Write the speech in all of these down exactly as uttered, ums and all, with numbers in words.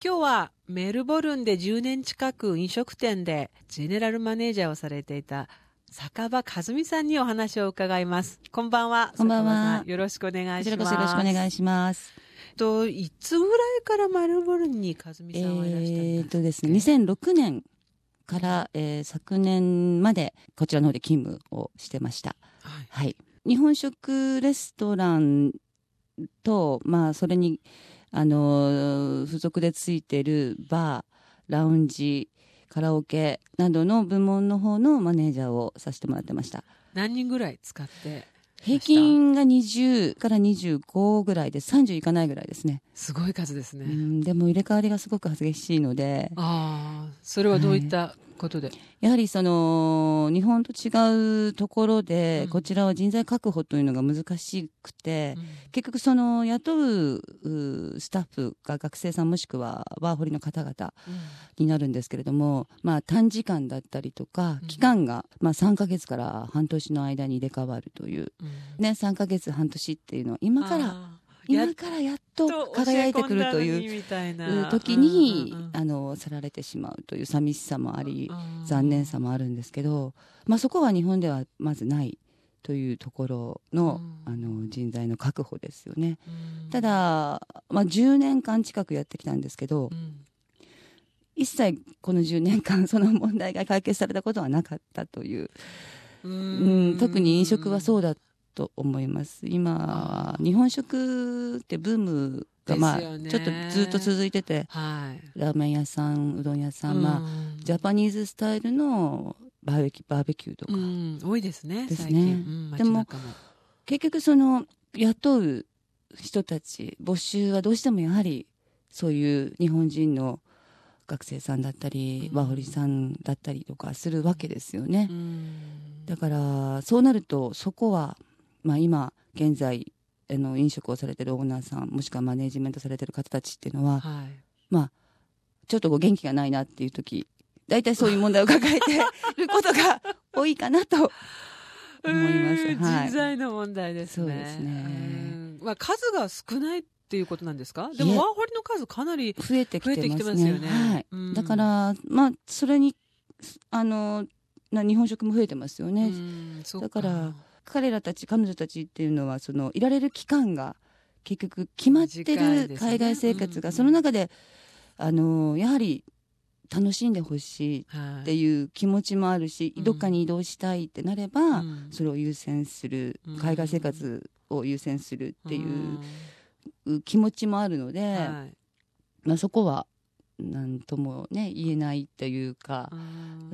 今日はメルボルンでじゅうねん近く飲食店でジェネラルマネージャーをされていた坂場和美さんにお話を伺います。こんばんは。 こんばんは。 坂場さん、よろしくお願いします。 こちらこそよろしくお願いします。 といつぐらいからメルボルンに和美さんはいらしたんですか？ えーとですね、にせんろくねんから、えー、昨年までこちらの方で勤務をしてました。はい。はい、日本食レストランと、まあ、それにあの付属でついているバー、ラウンジ、カラオケなどの部門の方のマネージャーをさせてもらってました。 何人ぐらい使って？ 平均がにじゅうからにじゅうごぐらいでさんじゅういかないぐらいですね。 すごい数ですね。 うん、でも入れ替わりがすごく激しいので。 ああ、それはどういったことで？はい、 やはりその日本と違うところで、うん、こちらは人材確保というのが難しくて、うん、結局その雇うスタッフが学生さんもしくはワーホリの方々になるんですけれども、うん、まあ、短時間だったりとか期間がまあさんかげつから半年の間に入れ替わるという、うんね、さんかげつ半年っていうのは今から今からやっと輝いてくるという時に、うんうん、あの去られてしまうという寂しさもあり、残念さもあるんですけど、まあ、そこは日本ではまずないというところ の,、うん、あの人材の確保ですよね。うん、ただ、まあ、じゅうねんかん近くやってきたんですけど、うん、一切このじゅうねんかんその問題が解決されたことはなかったという、うんうん、特に飲食はそうだったと思います。今日本食ってブームが、まあ、ちょっとずっと続いてて、はい、ラーメン屋さん、うどん屋さん、うん、まあ、ジャパニーズスタイルのバーベキュー、バーベキューとか、うん、 多いですね、 ですね、 最近、うん、 でも結局その雇う人たち募集はどうしてもやはりそういう日本人の学生さんだったり、うん、ワーホリさんだったりとかするわけですよね。うん、だからそうなるとそこはまあ、今現在あの飲食をされているオーナーさんもしくはマネージメントされている方たちっていうのは、はい、まあ、ちょっとこう元気がないなっていう時大体そういう問題を抱えていることが多いかなと思います、 はい、人材の問題ですね。 そうですね、 まあ、数が少ないっていうことなんですか？でもワーホリの数かなり増えてきてますね。 増えてきてますよね。 はい、うん、だから、まあ、それにあのな日本食も増えてますよね。うん、だから彼らたち彼女たちっていうのはそのいられる期間が結局決まってる海外生活が、ね、その中であのやはり楽しんでほしいっていう気持ちもあるし、はい、どっかに移動したいってなれば、うん、それを優先する、うん、海外生活を優先するっていう気持ちもあるので、はい、まあ、そこはなんともね言えないというか、うん、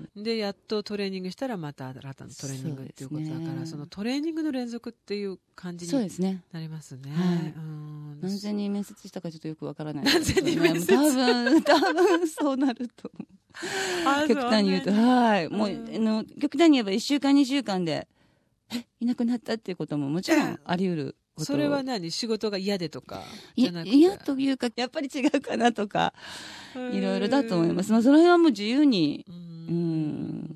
でやっとトレーニングしたらまた新たなトレーニングっていうことだから、 そ,、ね、そのトレーニングの連続っていう感じになりますね。はい、うん、 何千人面接したかちょっとよくわからない、 何千人面接、 多分多分そうなると極端に言うと、はい、もう、うん、あの極端に言えばいっしゅうかんにしゅうかんでえいなくなったっていうことももちろんあり得る。 それは何、仕事が嫌でとかじゃなくて、嫌というかやっぱり違うかなとかいろいろだと思います。まあ、その辺はもう自由に、うん、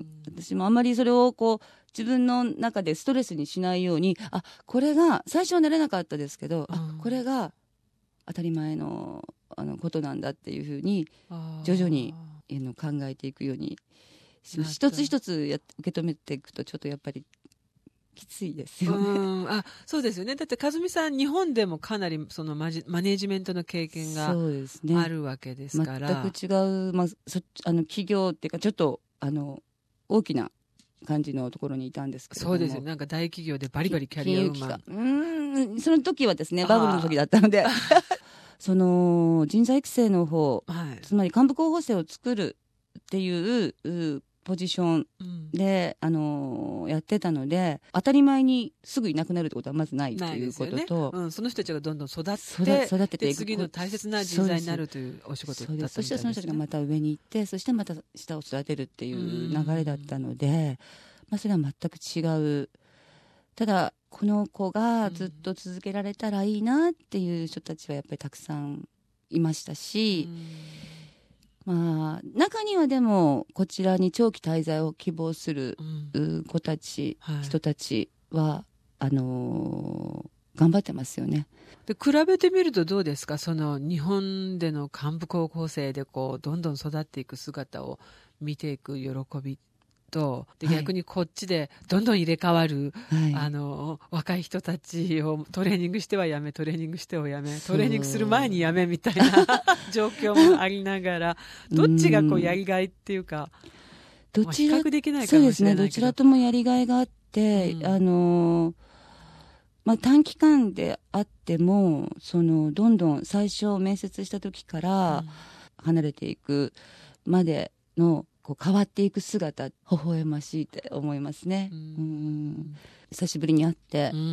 私もあんまりそれをこう自分の中でストレスにしないように、あこれが最初は慣れなかったですけど、あこれが当たり前 の, あのことなんだっていうふうに徐々に考えていくようにします。一つ一つや受け止めていくとちょっとやっぱりきついですよね。 うん、あ、そうですよね。だって和美さん日本でもかなりそのマジマネージメントの経験があるわけですから、 ね、全く違う、まあ、そあの企業っていうかちょっとあの大きな感じのところにいたんですけども、 そうですよ。なんか大企業でバリバリキャリアウーマン、 うんその時はですねバブルの時だったのでその人材育成の方、はい、つまり幹部候補生を作るっていうポジションで、うん、あのー、やってたので当たり前にすぐいなくなるってことはまずないということと、 ね、うん、その人たちがどんどん育って育てていく、 次の大切な人材になるというお仕事だったみたいですね。 そしてその人たちがまた上に行ってそしてまた下を育てるっていう流れだったので、まあ、それは全く違う。ただこの子がずっと続けられたらいいなっていう人たちはやっぱりたくさんいましたし、まあ、中にはでもこちらに長期滞在を希望する子たち、うんはい、人たちはあのー、 頑張ってますよね。 で比べてみるとどうですか、その日本での幹部高校生でこうどんどん育っていく姿を見ていく喜びと、で逆にこっちでどんどん入れ替わる、はい、あの若い人たちをトレーニングしてはやめトレーニングしてはやめトレーニングする前にやめみたいな状況もありながらどっちがこうやりがいっていうか、 どちら、 まあ、比較できないかもしれないけど、そうですね、 どちらともやりがいがあって、うん、あのまあ、短期間であってもそのどんどん最初面接した時から離れていくまでのこう変わっていく姿、微笑ましいって思いますね。うんうん久しぶりに会って、うん、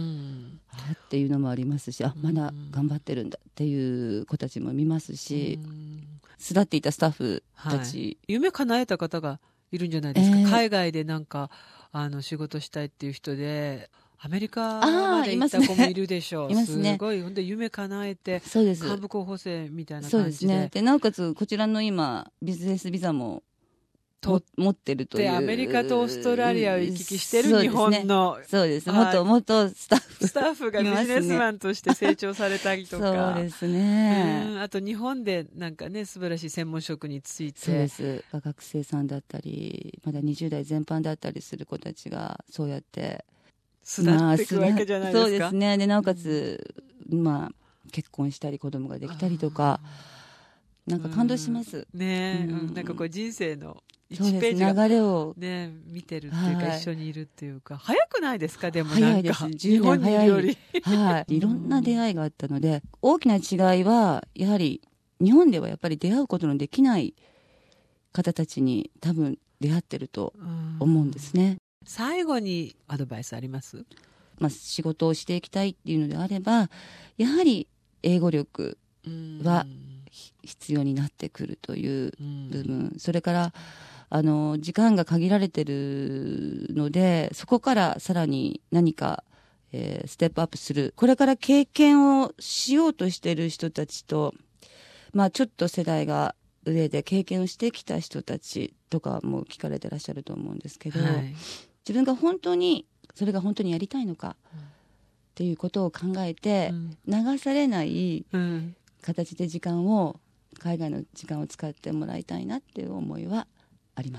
っていうのもありますし、あまだ頑張ってるんだっていう子たちも見ますし、うん、巣立っていたスタッフたち、はい、 夢叶えた方がいるんじゃないですか、えー、海外でなんかあの仕事したいっていう人でアメリカまで行った子もいるでしょう。いますね。すごい、ほんで夢叶えて、そうです。幹部候補生みたいな感じで。そうですね。 で、なおかつ、こちらの今、ビジネスビザも、と持ってるという。で、 アメリカとオーストラリアを行き来してる日本の。 そうですね。もっともっとスタッフ。 スタッフがビジネスマンとして成長されたりとか。 そうですね。 うん。あと、日本でなんかね、素晴らしい専門職について。 そうです。学生さんだったり、まだにじゅう代全般だったりする子たちが、そうやって、 巣立っていくわけじゃないですか。 そうですね。でなおかつ、うん、まあ結婚したり子供ができたりとか、なんか感動します。 ねえ、うん、なんかこう人生のいちページが流れをね見てるっていうか、はい、一緒にいるっていうか、早くないですか？でもなんか早いです。じゅうねん早いより、はい、いろんな出会いがあったので、大きな違いはやはり日本ではやっぱり出会うことのできない方たちに多分出会ってると思うんですね。 最後にアドバイスあります？ まあ、仕事をしていきたいっていうのであれば、やはり英語力は必要になってくるという部分、それからあの時間が限られてるので、そこからさらに何か、えー、ステップアップする、これから経験をしようとしている人たちと、まあ、ちょっと世代が上で経験をしてきた人たちとかも聞かれてらっしゃると思うんですけど、はい、自分が本当にそれが本当にやりたいのかっていうことを考えて、うん、流されない形で時間を、海外の時間を使ってもらいたいなっていう思いはあります。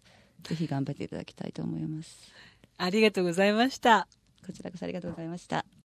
ぜひ頑張っていただきたいと思います。 ありがとうございました。 こちらこそありがとうございました。